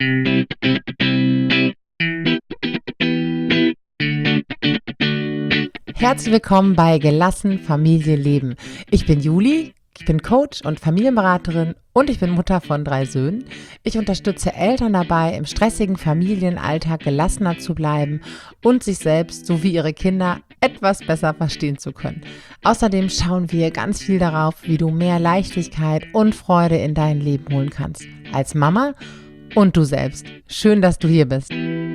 Herzlich willkommen bei Gelassen Familie leben. Ich bin Juli, ich bin Coach und Familienberaterin und ich bin Mutter von 3 Söhnen. Ich unterstütze Eltern dabei, im stressigen Familienalltag gelassener zu bleiben und sich selbst sowie ihre Kinder etwas besser verstehen zu können. Außerdem schauen wir ganz viel darauf, wie du mehr Leichtigkeit und Freude in dein Leben holen kannst. Als Mama und du selbst. Schön, dass du hier bist.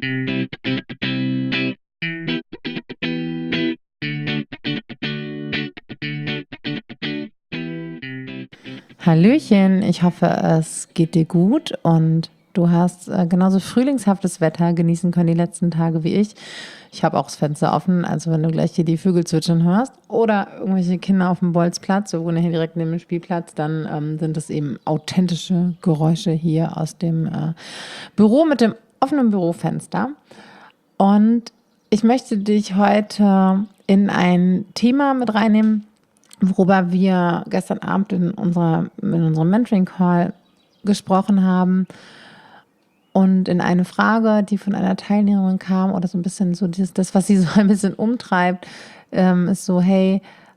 Hallöchen, ich hoffe, es geht dir gut und du hast genauso frühlingshaftes Wetter genießen können die letzten Tage wie ich. Ich habe auch das Fenster offen, also wenn du gleich hier die Vögel zwitschern hörst oder irgendwelche Kinder auf dem Bolzplatz, wir wohnen hier direkt neben dem Spielplatz, dann sind das eben authentische Geräusche hier aus dem Büro mit dem offenen Bürofenster. Und ich möchte dich heute in ein Thema mit reinnehmen, worüber wir gestern Abend in unserem Mentoring-Call gesprochen haben und in eine Frage, die von einer Teilnehmerin kam oder so ein bisschen so das, was sie so ein bisschen umtreibt, ist so, hey,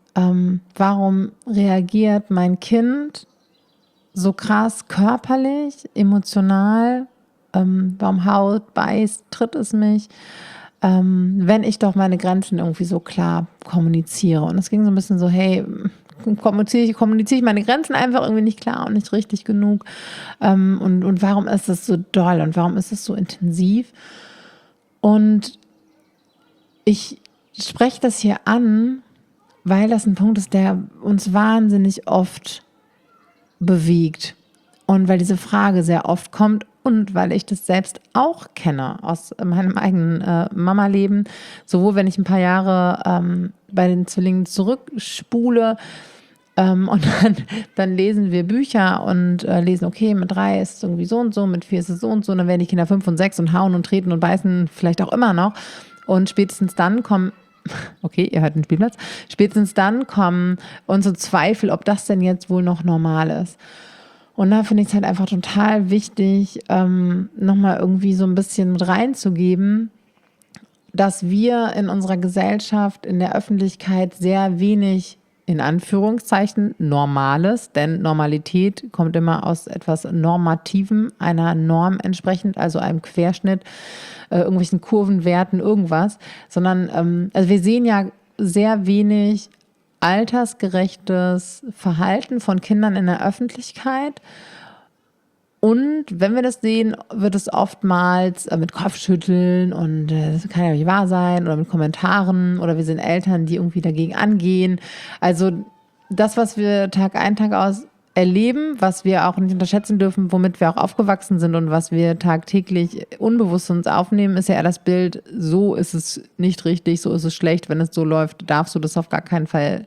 warum reagiert mein Kind so krass körperlich, emotional, warum haut, beißt, tritt es mich, wenn ich doch meine Grenzen irgendwie so klar kommuniziere. Und es ging so ein bisschen so, hey, kommuniziere ich meine Grenzen einfach irgendwie nicht klar und nicht richtig genug? Und warum ist das so doll und warum ist es so intensiv? Und ich spreche das hier an, weil das ein Punkt ist, der uns wahnsinnig oft bewegt. Und weil diese Frage sehr oft kommt und weil ich das selbst auch kenne aus meinem eigenen Mama-Leben, sowohl wenn ich ein paar Jahre bei den Zwillingen zurückspule und dann lesen wir Bücher und lesen, okay, mit 3 ist es irgendwie so und so, mit 4 ist es so und so, und dann werden die Kinder 5 und 6 und hauen und treten und beißen vielleicht auch immer noch und spätestens dann kommen, okay, ihr hört den Spielplatz, spätestens dann kommen unsere Zweifel, ob das denn jetzt wohl noch normal ist. Und da finde ich es halt einfach total wichtig, nochmal irgendwie so ein bisschen mit reinzugeben, dass wir in unserer Gesellschaft, in der Öffentlichkeit sehr wenig, in Anführungszeichen, Normales, denn Normalität kommt immer aus etwas Normativem, einer Norm entsprechend, also einem Querschnitt, irgendwelchen Kurvenwerten, irgendwas, sondern also wir sehen ja sehr wenig altersgerechtes Verhalten von Kindern in der Öffentlichkeit. Und wenn wir das sehen, wird es oftmals mit Kopfschütteln und das kann ja nicht wahr sein oder mit Kommentaren oder wir sind Eltern, die irgendwie dagegen angehen. Also das, was wir Tag ein, Tag aus erleben, was wir auch nicht unterschätzen dürfen, womit wir auch aufgewachsen sind und was wir tagtäglich unbewusst uns aufnehmen, ist ja eher das Bild, so ist es nicht richtig, so ist es schlecht, wenn es so läuft, darfst du das auf gar keinen Fall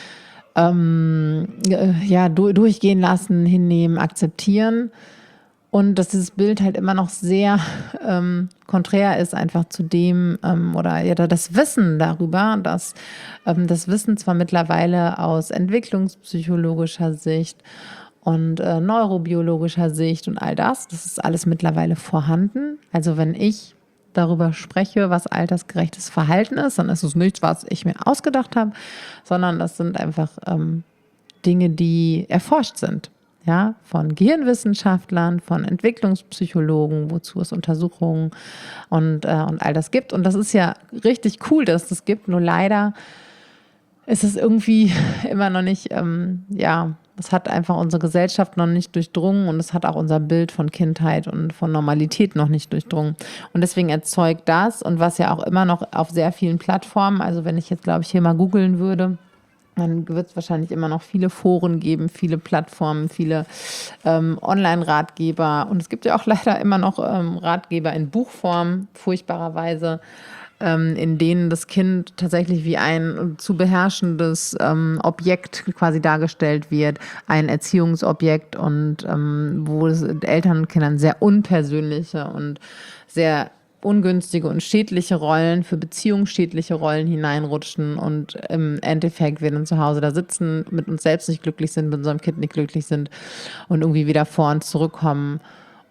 durchgehen lassen, hinnehmen, akzeptieren. Und dass dieses Bild halt immer noch sehr konträr ist einfach zu dem das Wissen darüber, dass das Wissen zwar mittlerweile aus entwicklungspsychologischer Sicht und neurobiologischer Sicht und all das ist alles mittlerweile vorhanden. Also wenn ich darüber spreche, was altersgerechtes Verhalten ist, dann ist es nichts, was ich mir ausgedacht habe, sondern das sind einfach Dinge, die erforscht sind. Ja, von Gehirnwissenschaftlern, von Entwicklungspsychologen, wozu es Untersuchungen und all das gibt. Und das ist ja richtig cool, dass es das gibt. Nur leider ist es irgendwie immer noch nicht, es hat einfach unsere Gesellschaft noch nicht durchdrungen und es hat auch unser Bild von Kindheit und von Normalität noch nicht durchdrungen. Und deswegen erzeugt das, und was ja auch immer noch auf sehr vielen Plattformen, also wenn ich jetzt, glaube ich, hier mal googeln würde, dann wird es wahrscheinlich immer noch viele Foren geben, viele Plattformen, viele Online-Ratgeber. Und es gibt ja auch leider immer noch Ratgeber in Buchform, furchtbarerweise, in denen das Kind tatsächlich wie ein zu beherrschendes Objekt quasi dargestellt wird, ein Erziehungsobjekt und wo es Eltern und Kindern sehr unpersönliche und sehr ungünstige und schädliche Rollen, für Beziehungen schädliche Rollen hineinrutschen und im Endeffekt wir dann zu Hause da sitzen, mit uns selbst nicht glücklich sind, mit unserem Kind nicht glücklich sind und irgendwie wieder vor und zurückkommen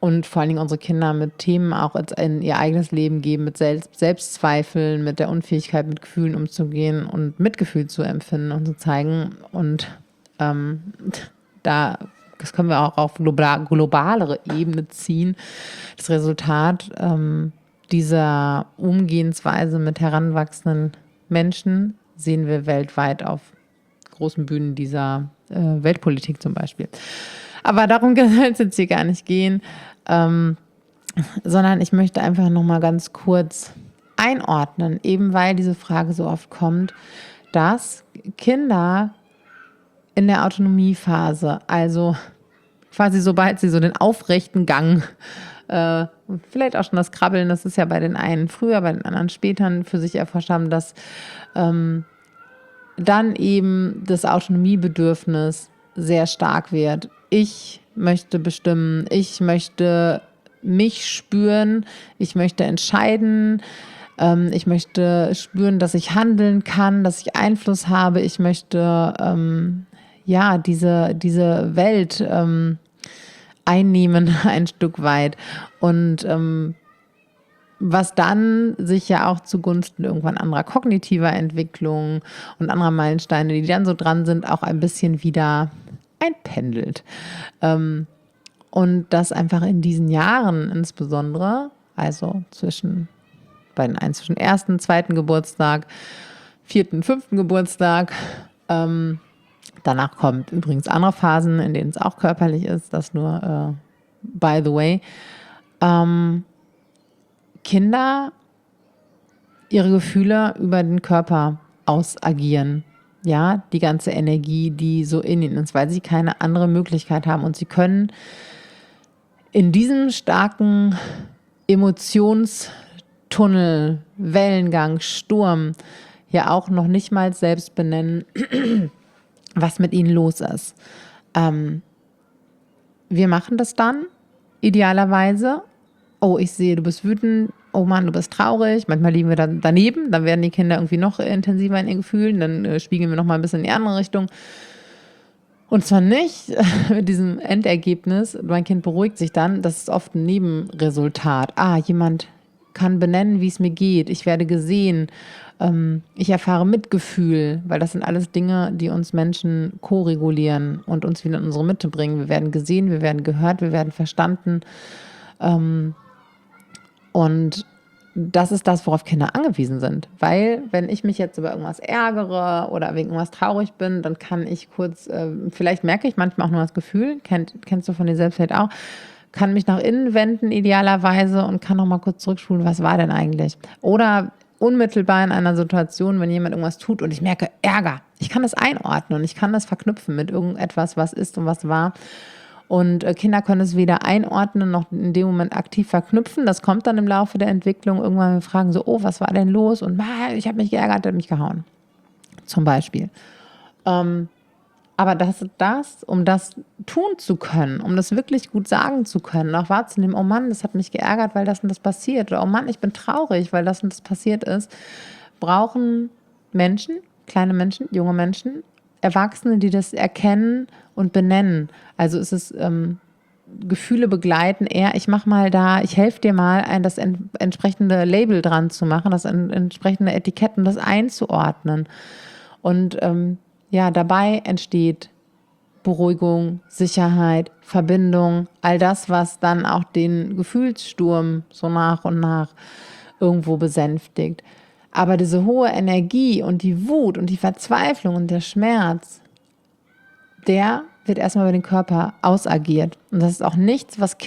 und vor allen Dingen unsere Kinder mit Themen auch in ihr eigenes Leben geben, mit Selbstzweifeln, mit der Unfähigkeit, mit Gefühlen umzugehen und Mitgefühl zu empfinden und zu zeigen. Und ähm, das können wir auch auf globalere Ebene ziehen. Das Resultat dieser Umgehensweise mit heranwachsenden Menschen sehen wir weltweit auf großen Bühnen dieser Weltpolitik zum Beispiel. Aber darum soll es jetzt hier gar nicht gehen, sondern ich möchte einfach nochmal ganz kurz einordnen, eben weil diese Frage so oft kommt, dass Kinder in der Autonomiephase, also quasi sobald sie so den aufrechten Gang, vielleicht auch schon das Krabbeln, das ist ja bei den einen früher, bei den anderen später für sich erforscht haben, dass dann eben das Autonomiebedürfnis sehr stark wird. Ich möchte bestimmen, ich möchte mich spüren, ich möchte entscheiden, ich möchte spüren, dass ich handeln kann, dass ich Einfluss habe, ich möchte diese Welt einnehmen ein Stück weit. Und was dann sich ja auch zugunsten irgendwann anderer kognitiver Entwicklung und anderer Meilensteine, die dann so dran sind, auch ein bisschen wieder einpendelt. Und das einfach in diesen Jahren insbesondere, also bei den einen zwischen ersten, zweiten Geburtstag, vierten, fünften Geburtstag, danach kommt übrigens andere Phasen, in denen es auch körperlich ist, das nur by the way, Kinder ihre Gefühle über den Körper ausagieren. Ja, die ganze Energie, die so in ihnen ist, weil sie keine andere Möglichkeit haben. Und sie können in diesem starken Emotionstunnel, Wellengang, Sturm ja auch noch nicht mal selbst benennen, was mit ihnen los ist. Wir machen das dann idealerweise. Oh, ich sehe, du bist wütend. Oh Mann, du bist traurig. Manchmal liegen wir dann daneben. Dann werden die Kinder irgendwie noch intensiver in ihren Gefühlen. Dann spiegeln wir noch mal ein bisschen in die andere Richtung. Und zwar nicht mit diesem Endergebnis. Mein Kind beruhigt sich dann. Das ist oft ein Nebenresultat. Jemand kann benennen, wie es mir geht. Ich werde gesehen. Ich erfahre Mitgefühl, weil das sind alles Dinge, die uns Menschen ko-regulieren und uns wieder in unsere Mitte bringen. Wir werden gesehen, wir werden gehört, wir werden verstanden. Und das ist das, worauf Kinder angewiesen sind. Weil, wenn ich mich jetzt über irgendwas ärgere oder wegen irgendwas traurig bin, dann kann ich kurz, vielleicht merke ich manchmal auch nur das Gefühl, kennst du von dir selbst vielleicht auch, kann mich nach innen wenden idealerweise und kann noch mal kurz zurückspulen, was war denn eigentlich? Oder unmittelbar in einer Situation, wenn jemand irgendwas tut und ich merke Ärger, ich kann das einordnen und ich kann das verknüpfen mit irgendetwas, was ist und was war. Und Kinder können es weder einordnen noch in dem Moment aktiv verknüpfen. Das kommt dann im Laufe der Entwicklung. Irgendwann wir fragen so, oh, was war denn los? Und ich habe mich geärgert, der hat mich gehauen. Zum Beispiel. Aber um das tun zu können, um das wirklich gut sagen zu können, auch wahrzunehmen, oh Mann, das hat mich geärgert, weil das und das passiert. Oder oh Mann, ich bin traurig, weil das und das passiert ist, brauchen Menschen, kleine Menschen, junge Menschen, Erwachsene, die das erkennen und benennen. Also ist es Gefühle begleiten, ich helfe dir mal, das entsprechende Label dran zu machen, das entsprechende Etikett und das einzuordnen. Und dabei entsteht Beruhigung, Sicherheit, Verbindung, all das, was dann auch den Gefühlssturm so nach und nach irgendwo besänftigt. Aber diese hohe Energie und die Wut und die Verzweiflung und der Schmerz, der wird erstmal über den Körper ausagiert. Und das ist auch nichts, was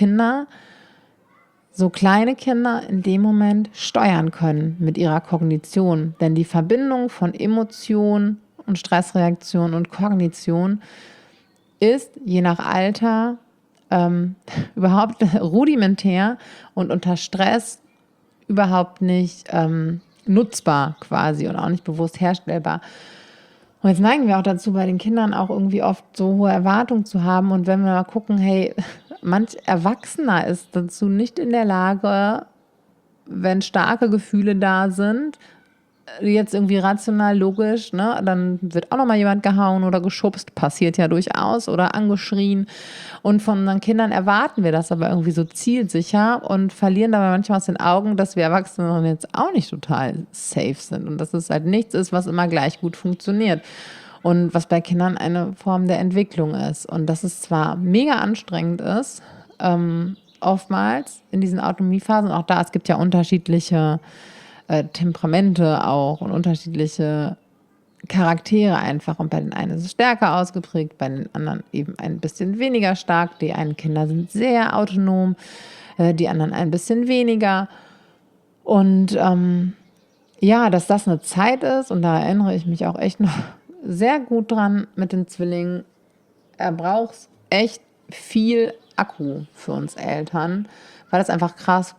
so kleine Kinder in dem Moment steuern können mit ihrer Kognition. Denn die Verbindung von Emotion und Stressreaktion und Kognition ist je nach Alter überhaupt rudimentär und unter Stress überhaupt nicht nutzbar quasi und auch nicht bewusst herstellbar. Und jetzt neigen wir auch dazu, bei den Kindern auch irgendwie oft so hohe Erwartungen zu haben. Und wenn wir mal gucken, hey, manch Erwachsener ist dazu nicht in der Lage, wenn starke Gefühle da sind, jetzt irgendwie rational, logisch, ne? Dann wird auch nochmal jemand gehauen oder geschubst, passiert ja durchaus, oder angeschrien. Und von unseren Kindern erwarten wir das aber irgendwie so zielsicher und verlieren dabei manchmal aus den Augen, dass wir Erwachsenen jetzt auch nicht total safe sind und dass es halt nichts ist, was immer gleich gut funktioniert. Und was bei Kindern eine Form der Entwicklung ist. Und dass es zwar mega anstrengend ist, oftmals in diesen Autonomiephasen, auch da, es gibt ja unterschiedliche Temperamente auch und unterschiedliche Charaktere einfach. Und bei den einen ist es stärker ausgeprägt, bei den anderen eben ein bisschen weniger stark. Die einen Kinder sind sehr autonom, die anderen ein bisschen weniger. Und ja, dass das eine Zeit ist, und da erinnere ich mich auch echt noch sehr gut dran mit den Zwillingen. Er braucht echt viel Akku für uns Eltern, weil es einfach krass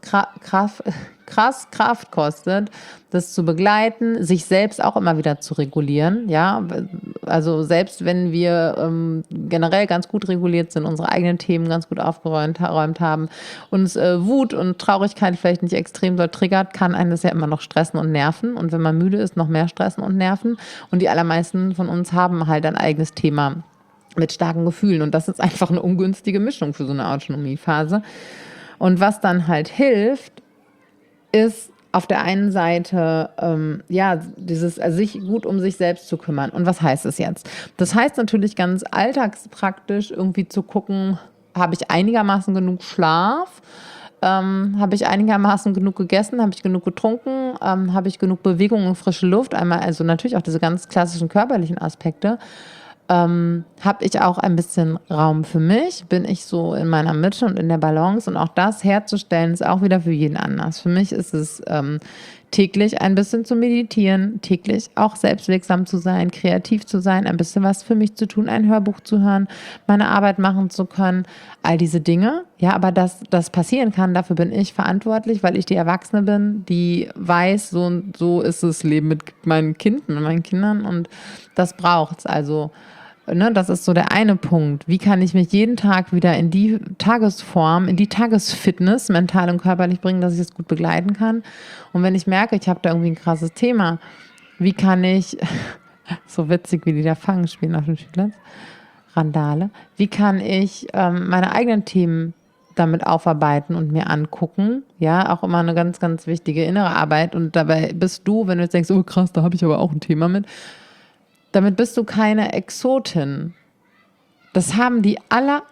Kraft kostet, das zu begleiten, sich selbst auch immer wieder zu regulieren. Ja, also selbst wenn wir generell ganz gut reguliert sind, unsere eigenen Themen ganz gut aufgeräumt haben, uns Wut und Traurigkeit vielleicht nicht extrem doll triggert, kann einen das ja immer noch stressen und nerven. Und wenn man müde ist, noch mehr stressen und nerven. Und die allermeisten von uns haben halt ein eigenes Thema mit starken Gefühlen. Und das ist einfach eine ungünstige Mischung für so eine Autonomiephase. Und was dann halt hilft, ist auf der einen Seite, ja, dieses, also sich gut um sich selbst zu kümmern. Und was heißt das jetzt? Das heißt natürlich ganz alltagspraktisch irgendwie zu gucken, habe ich einigermaßen genug Schlaf? Habe ich einigermaßen genug gegessen? Habe ich genug getrunken? Habe ich genug Bewegung und frische Luft? Einmal, also natürlich auch diese ganz klassischen körperlichen Aspekte. Habe ich auch ein bisschen Raum für mich? Bin ich so in meiner Mitte und in der Balance? Und auch das herzustellen, ist auch wieder für jeden anders. Für mich ist es täglich ein bisschen zu meditieren, täglich auch selbstwirksam zu sein, kreativ zu sein, ein bisschen was für mich zu tun, ein Hörbuch zu hören, meine Arbeit machen zu können, all diese Dinge. Ja, aber dass das passieren kann, dafür bin ich verantwortlich, weil ich die Erwachsene bin, die weiß, so und so ist das Leben mit meinen Kindern, mit meinen Kindern, und das braucht's. Also ne, das ist so der eine Punkt. Wie kann ich mich jeden Tag wieder in die Tagesform, in die Tagesfitness, mental und körperlich bringen, dass ich es gut begleiten kann? Und wenn ich merke, ich habe da irgendwie ein krasses Thema, wie kann ich, so witzig wie die da Fangen spielen auf dem Spielplatz, Randale, wie kann ich meine eigenen Themen damit aufarbeiten und mir angucken? Ja, auch immer eine ganz, ganz wichtige innere Arbeit. Und dabei bist du, wenn du jetzt denkst, oh krass, da habe ich aber auch ein Thema mit, damit bist du keine Exotin. Das haben die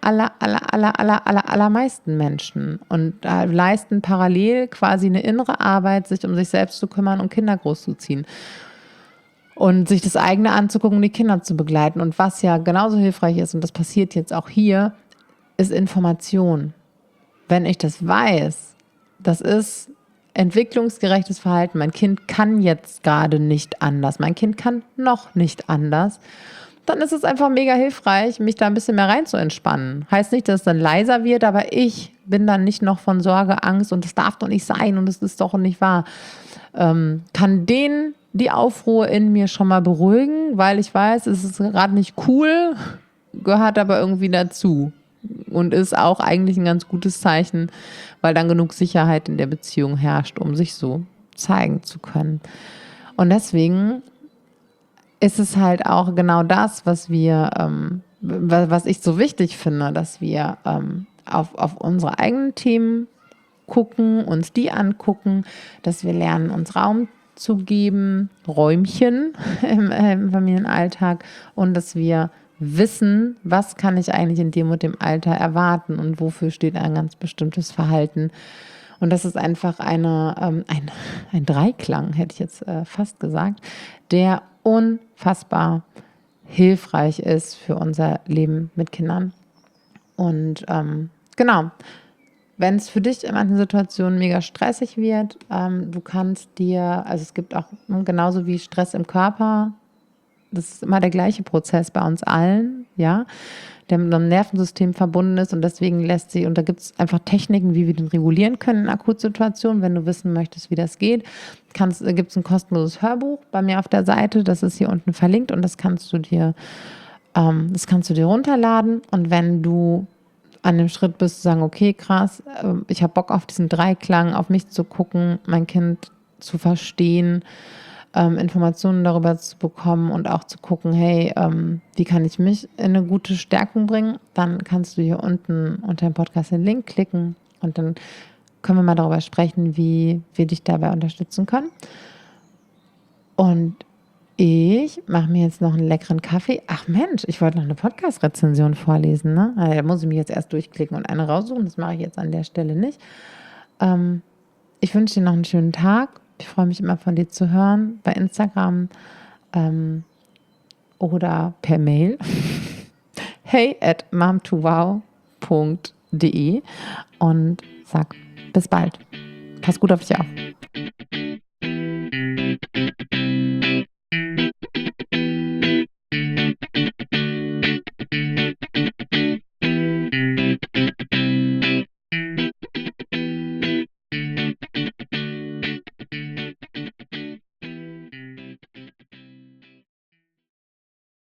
allermeisten Menschen und leisten parallel quasi eine innere Arbeit, sich um sich selbst zu kümmern und Kinder großzuziehen. Und sich das eigene anzugucken und die Kinder zu begleiten. Und was ja genauso hilfreich ist, und das passiert jetzt auch hier, ist Information. Wenn ich das weiß, das ist entwicklungsgerechtes Verhalten. Mein Kind kann jetzt gerade nicht anders. Mein Kind kann noch nicht anders. Dann ist es einfach mega hilfreich, mich da ein bisschen mehr rein zu entspannen. Heißt nicht, dass es dann leiser wird, aber ich bin dann nicht noch von Sorge, Angst und das darf doch nicht sein und das ist doch nicht wahr. Kann denen die Aufruhr in mir schon mal beruhigen, weil ich weiß, es ist gerade nicht cool, gehört aber irgendwie dazu. Und ist auch eigentlich ein ganz gutes Zeichen, weil dann genug Sicherheit in der Beziehung herrscht, um sich so zeigen zu können. Und deswegen ist es halt auch genau das, was wir, was ich so wichtig finde, dass wir auf unsere eigenen Themen gucken, uns die angucken, dass wir lernen, uns Raum zu geben, Räumchen im Familienalltag, und dass wir wissen, was kann ich eigentlich in dem und dem Alter erwarten und wofür steht ein ganz bestimmtes Verhalten. Und das ist einfach ein Dreiklang, hätte ich jetzt fast gesagt, der unfassbar hilfreich ist für unser Leben mit Kindern. Und genau, wenn es für dich in manchen Situationen mega stressig wird, du kannst dir, also es gibt auch genauso wie Stress im Körper, das ist immer der gleiche Prozess bei uns allen, ja, der mit einem Nervensystem verbunden ist, und deswegen und da gibt es einfach Techniken, wie wir den regulieren können in Akutsituationen. Wenn du wissen möchtest, wie das geht, gibt es ein kostenloses Hörbuch bei mir auf der Seite, das ist hier unten verlinkt, und das kannst du dir runterladen, und wenn du an dem Schritt bist, zu sagen, okay, krass, ich habe Bock auf diesen Dreiklang, auf mich zu gucken, mein Kind zu verstehen, Informationen darüber zu bekommen und auch zu gucken, hey, wie kann ich mich in eine gute Stärkung bringen, dann kannst du hier unten unter dem Podcast den Link klicken und dann können wir mal darüber sprechen, wie wir dich dabei unterstützen können. Und ich mache mir jetzt noch einen leckeren Kaffee. Ach Mensch, ich wollte noch eine Podcast-Rezension vorlesen, ne? Also, da muss ich mich jetzt erst durchklicken und eine raussuchen. Das mache ich jetzt an der Stelle nicht. Ich wünsche dir noch einen schönen Tag. Ich freue mich immer von dir zu hören bei Instagram oder per Mail. hey@mom2wow.de und sag bis bald. Pass gut auf dich auf.